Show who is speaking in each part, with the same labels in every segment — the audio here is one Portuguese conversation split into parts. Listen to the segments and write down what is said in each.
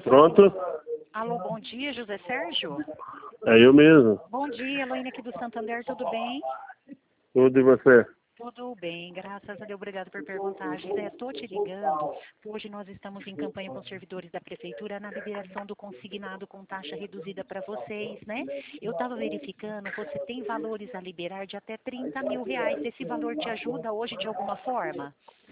Speaker 1: Pronto?
Speaker 2: Alô, bom dia, José Sérgio.
Speaker 1: É eu mesmo.
Speaker 2: Bom dia, Heloína aqui do Santander, tudo bem?
Speaker 1: Tudo e você?
Speaker 2: Tudo bem, graças a Deus, obrigado por perguntar. José, estou te ligando, hoje nós estamos em campanha com os servidores da Prefeitura na liberação do consignado com taxa reduzida para vocês, né? Eu estava verificando, você tem valores a liberar de até R$30 mil. Esse valor te ajuda hoje de alguma forma?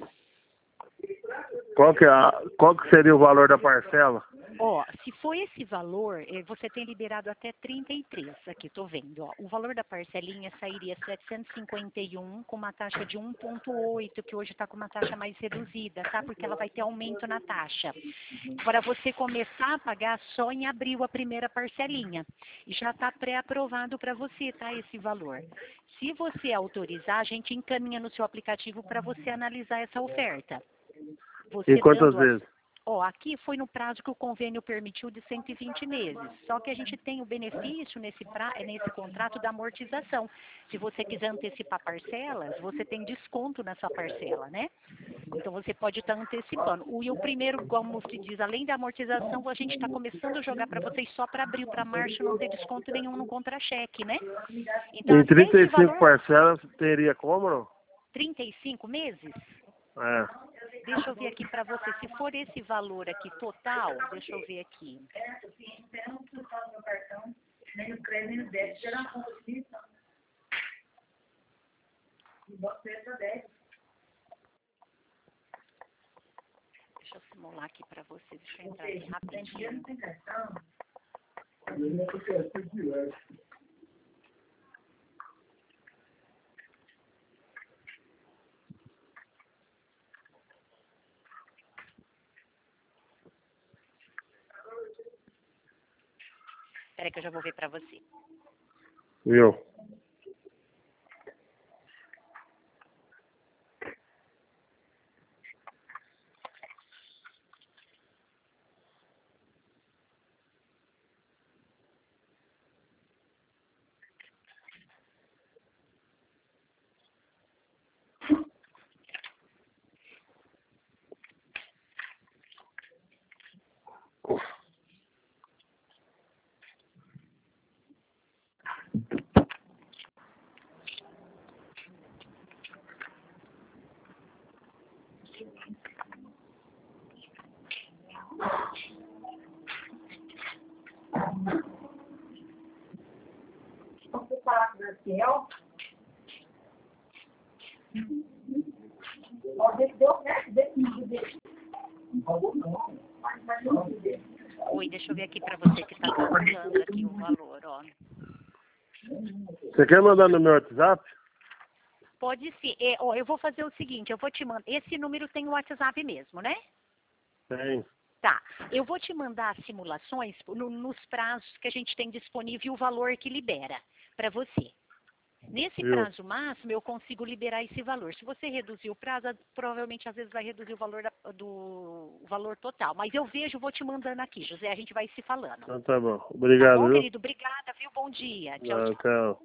Speaker 1: Qual que seria o valor da parcela?
Speaker 2: Ó, se for esse valor, você tem liberado até 33, aqui, tô vendo, ó. O valor da parcelinha sairia 751 com uma taxa de 1,8, que hoje está com uma taxa mais reduzida, tá? Porque ela vai ter aumento na taxa. Para você começar a pagar só em abril a primeira parcelinha. E já está pré-aprovado para você, tá? Esse valor. Se você autorizar, a gente encaminha no seu aplicativo para você analisar essa oferta.
Speaker 1: Em quantas vezes?
Speaker 2: Ó, aqui foi no prazo que o convênio permitiu de 120 meses. Só que a gente tem o benefício nesse contrato da amortização. Se você quiser antecipar parcelas, você tem desconto na sua parcela, né? Então você pode estar antecipando. E o primeiro, como se diz, além da amortização, a gente está começando a jogar para vocês só para abril, para março não ter desconto nenhum no contra-cheque, né? Então,
Speaker 1: Em 35
Speaker 2: valor,
Speaker 1: parcelas teria como não?
Speaker 2: 35 meses?
Speaker 1: É.
Speaker 2: Deixa eu ver aqui para você, se for esse valor aqui total, deixa eu ver aqui. Deixa eu simular aqui para você, deixa eu entrar aqui rapidinho. Espera que eu já vou ver para você.
Speaker 1: Viu?
Speaker 2: Oi, deixa eu ver aqui para você que está calculando aqui o valor, ó.
Speaker 1: Você quer mandar no meu WhatsApp?
Speaker 2: Pode ser. Ó, eu vou fazer o seguinte, eu vou te mandar. Esse número tem o WhatsApp mesmo, né?
Speaker 1: Tem.
Speaker 2: Tá. Eu vou te mandar as simulações nos prazos que a gente tem disponível e o valor que libera para você. Nesse prazo máximo, eu consigo liberar esse valor. Se você reduzir o prazo, provavelmente às vezes vai reduzir o valor do valor total. Mas eu vejo, vou te mandando aqui, José, a gente vai se falando.
Speaker 1: Então tá bom. Obrigado,
Speaker 2: Tá bom,
Speaker 1: viu?
Speaker 2: querido? Obrigada, viu? Bom dia. Tchau, tchau.
Speaker 1: Tchau.